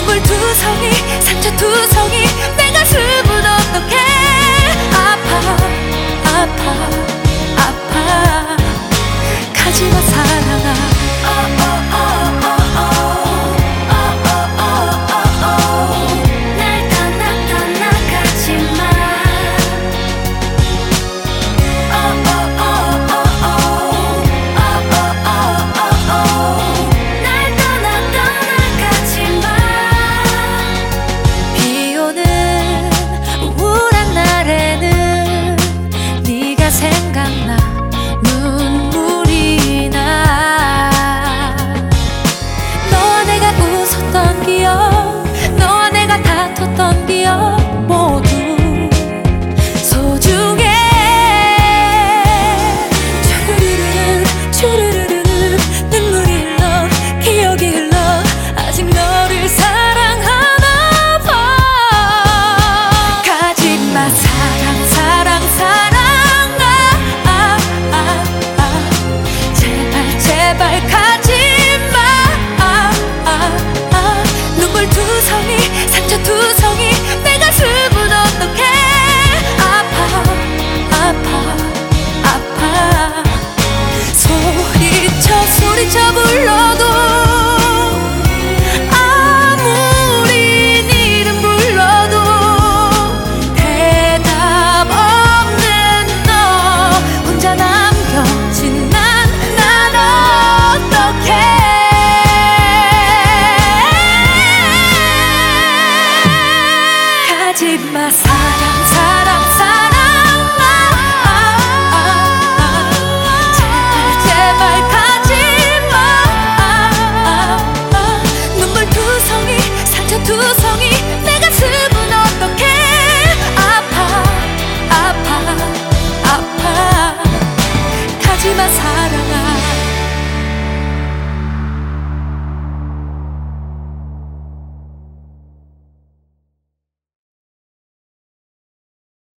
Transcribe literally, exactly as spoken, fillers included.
눈물 두성이 상처 두성이 내 가슴은 어떡해. 아파 아파 아파 가지마 사랑아. 생각나 눈물이 나. 너와 내가 웃었던 기억, 너와 내가 다퉜던 기억 모두 소중해. 주르르르 주르르르 눈물이 흘러 기억이 흘러 아직 너를 사랑하나 봐. 가지마 사랑 사랑 사랑 제발 가지마. 아, 아, 아. 눈물 두성이 상처 두성이 내 가슴은 어떡해. 아파 아파 아파 소리쳐 소리쳐 불러도 아무리 네 이름 불러도 대답 없는 너 혼자 남겨진 가지마.